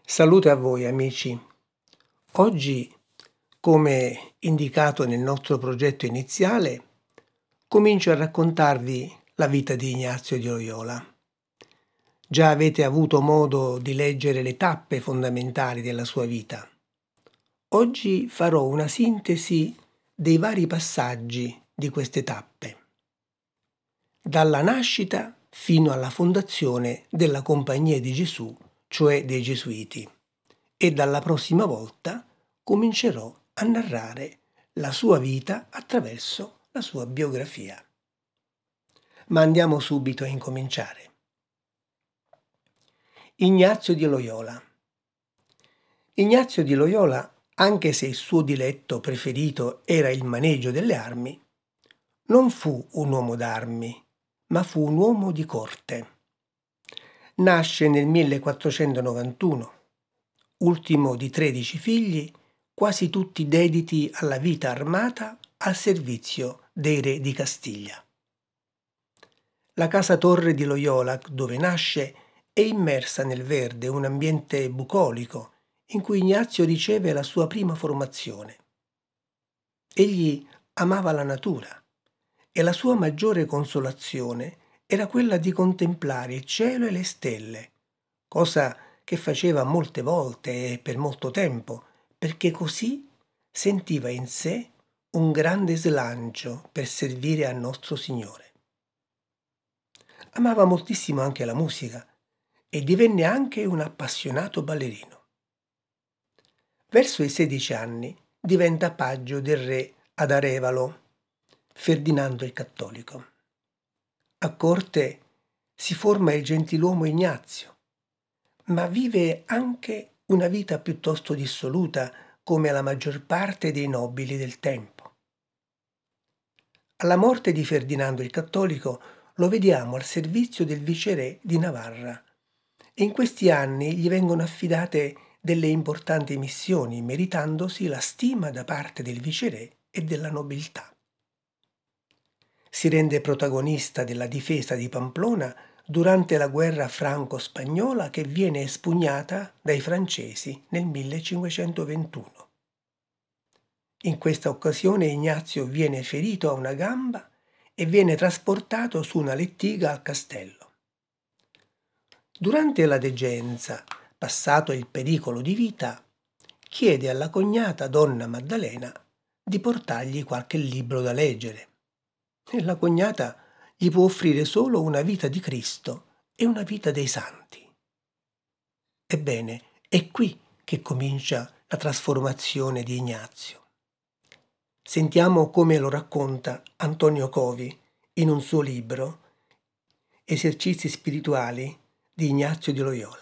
Salute a voi amici. Oggi, come indicato nel nostro progetto iniziale, comincio a raccontarvi la vita di Ignazio di Loyola. Già avete avuto modo di leggere le tappe fondamentali della sua vita. Oggi farò una sintesi dei vari passaggi di queste tappe, dalla nascita fino alla fondazione della Compagnia di Gesù, cioè dei Gesuiti. E dalla prossima volta comincerò a narrare la sua vita attraverso la sua biografia. Ma andiamo subito a incominciare. Ignazio di Loyola. Ignazio di Loyola, anche se il suo diletto preferito era il maneggio delle armi, non fu un uomo d'armi, ma fu un uomo di corte. Nasce nel 1491. Ultimo di 13 figli, quasi tutti dediti alla vita armata al servizio dei re di Castiglia. La casa torre di Loyola, dove nasce, è immersa nel verde, un ambiente bucolico, in cui Ignazio riceve la sua prima formazione. Egli amava la natura e la sua maggiore consolazione era quella di contemplare il cielo e le stelle, cosa che faceva molte volte e per molto tempo, perché così sentiva in sé un grande slancio per servire al nostro Signore. Amava moltissimo anche la musica e divenne anche un appassionato ballerino. Verso i 16 anni diventa paggio del re ad Arevalo, Ferdinando il Cattolico. A corte si forma il gentiluomo Ignazio, ma vive anche una vita piuttosto dissoluta come la maggior parte dei nobili del tempo. Alla morte di Ferdinando il Cattolico lo vediamo al servizio del viceré di Navarra e in questi anni gli vengono affidate delle importanti missioni, meritandosi la stima da parte del viceré e della nobiltà. Si rende protagonista della difesa di Pamplona durante la guerra franco-spagnola che viene espugnata dai francesi nel 1521. In questa occasione Ignazio viene ferito a una gamba e viene trasportato su una lettiga al castello. Durante la degenza, passato il pericolo di vita, chiede alla cognata donna Maddalena di portargli qualche libro da leggere. E la cognata gli può offrire solo una vita di Cristo e una vita dei santi. Ebbene, è qui che comincia la trasformazione di Ignazio. Sentiamo come lo racconta Antonio Covi in un suo libro, Esercizi spirituali di Ignazio di Loyola.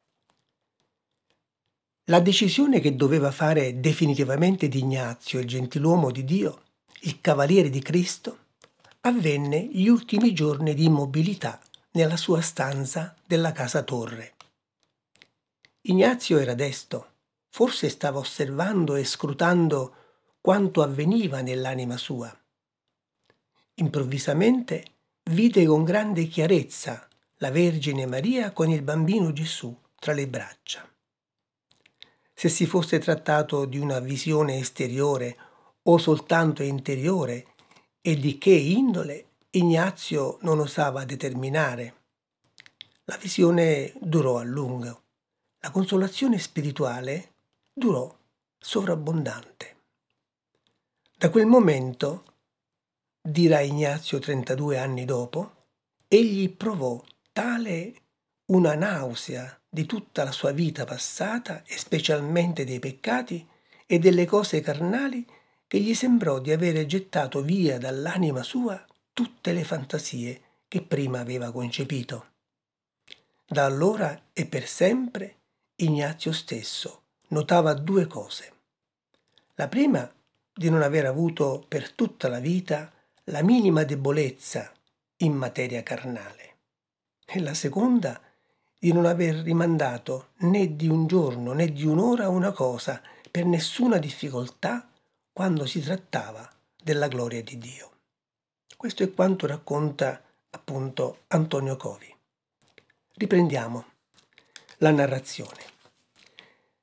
La decisione che doveva fare definitivamente di Ignazio, il gentiluomo di Dio, il cavaliere di Cristo, avvenne gli ultimi giorni di immobilità nella sua stanza della casa torre. Ignazio era desto, forse stava osservando e scrutando quanto avveniva nell'anima sua. Improvvisamente vide con grande chiarezza la Vergine Maria con il bambino Gesù tra le braccia. Se si fosse trattato di una visione esteriore o soltanto interiore e di che indole, Ignazio non osava determinare. La visione durò a lungo. La consolazione spirituale durò sovrabbondante. Da quel momento, dirà Ignazio 32 anni dopo, egli provò tale una nausea di tutta la sua vita passata e specialmente dei peccati e delle cose carnali che gli sembrò di avere gettato via dall'anima sua tutte le fantasie che prima aveva concepito. Da allora e per sempre Ignazio stesso notava due cose. La prima, di non aver avuto per tutta la vita la minima debolezza in materia carnale, e la seconda, di non aver rimandato né di un giorno né di un'ora una cosa per nessuna difficoltà quando si trattava della gloria di Dio. Questo è quanto racconta appunto Antonio Covi. Riprendiamo la narrazione.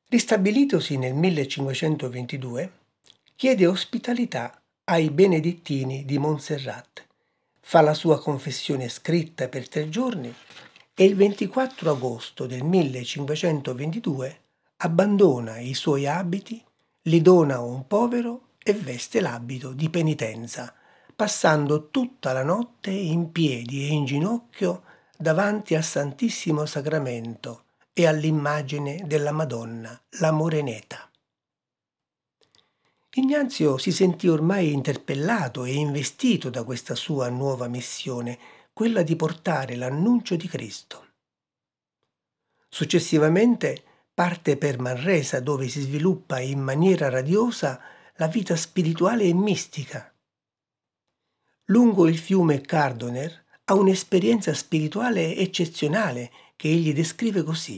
Ristabilitosi nel 1522, chiede ospitalità ai benedettini di Montserrat, fa la sua confessione scritta per 3 giorni e il 24 agosto del 1522 abbandona i suoi abiti, li dona a un povero e veste l'abito di penitenza, passando tutta la notte in piedi e in ginocchio davanti al Santissimo Sacramento e all'immagine della Madonna, la Moreneta. Ignazio si sentì ormai interpellato e investito da questa sua nuova missione, quella di portare l'annuncio di Cristo. Successivamente parte per Manresa, dove si sviluppa in maniera radiosa la vita spirituale e mistica. Lungo il fiume Cardoner ha un'esperienza spirituale eccezionale che egli descrive così.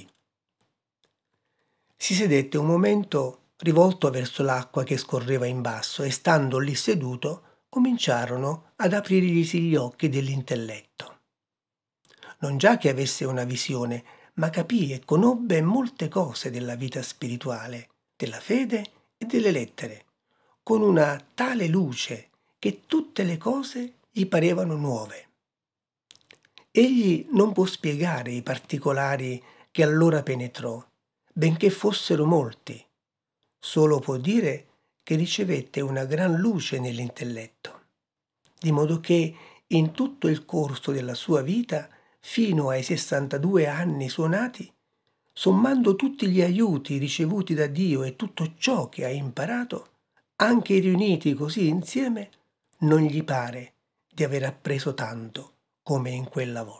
Si sedette un momento rivolto verso l'acqua che scorreva in basso e stando lì seduto cominciarono ad aprirglisi gli occhi dell'intelletto. Non già che avesse una visione, ma capì e conobbe molte cose della vita spirituale, della fede e delle lettere, con una tale luce che tutte le cose gli parevano nuove. Egli non può spiegare i particolari che allora penetrò, benché fossero molti. Solo può dire che ricevette una gran luce nell'intelletto, di modo che in tutto il corso della sua vita, fino ai 62 anni suonati, sommando tutti gli aiuti ricevuti da Dio e tutto ciò che ha imparato, anche riuniti così insieme, non gli pare di aver appreso tanto come in quella volta.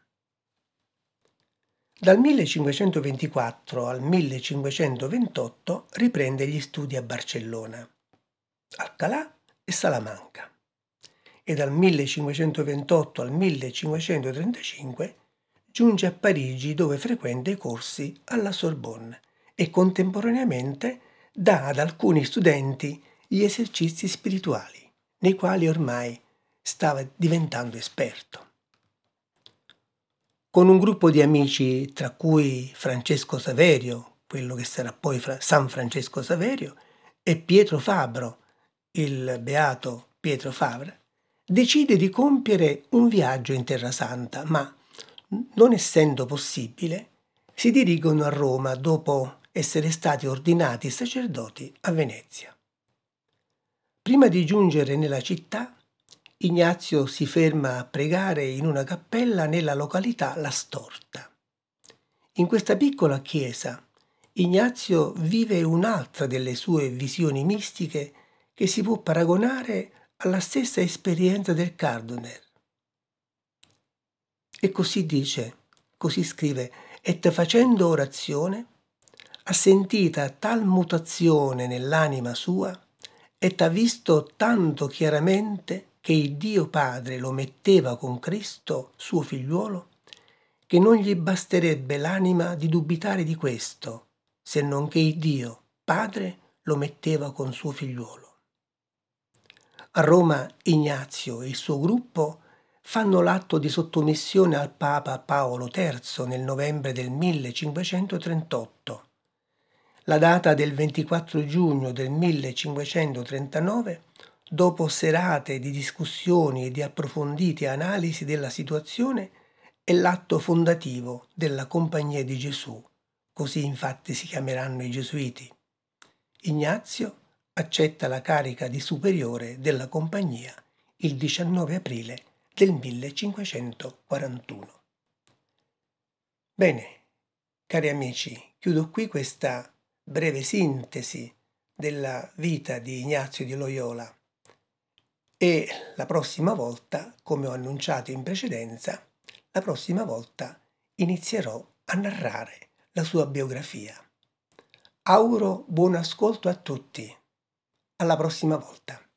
Dal 1524 al 1528 riprende gli studi a Barcellona, Alcalà e Salamanca e dal 1528 al 1535 giunge a Parigi, dove frequenta i corsi alla Sorbonne e contemporaneamente dà ad alcuni studenti gli esercizi spirituali, nei quali ormai stava diventando esperto. Con un gruppo di amici, tra cui Francesco Saverio, quello che sarà poi San Francesco Saverio, e Pietro Fabro, il beato Pietro Fabra, decide di compiere un viaggio in Terra Santa, ma non essendo possibile, si dirigono a Roma dopo essere stati ordinati sacerdoti a Venezia. Prima di giungere nella città, Ignazio si ferma a pregare in una cappella nella località La Storta. In questa piccola chiesa, Ignazio vive un'altra delle sue visioni mistiche che si può paragonare alla stessa esperienza del Cardoner. E così dice, così scrive, «Et facendo orazione, ha sentita tal mutazione nell'anima sua, et ha visto tanto chiaramente che il Dio Padre lo metteva con Cristo, suo figliuolo, che non gli basterebbe l'anima di dubitare di questo, se non che il Dio Padre lo metteva con suo figliuolo». A Roma Ignazio e il suo gruppo fanno l'atto di sottomissione al Papa Paolo III nel novembre del 1538. La data del 24 giugno del 1539, dopo serate di discussioni e di approfondite analisi della situazione, è l'atto fondativo della Compagnia di Gesù, così infatti si chiameranno i Gesuiti. Ignazio accetta la carica di superiore della Compagnia il 19 aprile del 1541. Bene, cari amici, chiudo qui questa breve sintesi della vita di Ignazio di Loyola e la prossima volta, come ho annunciato in precedenza, la prossima volta inizierò a narrare la sua biografia. Auguro buon ascolto a tutti. Alla prossima volta.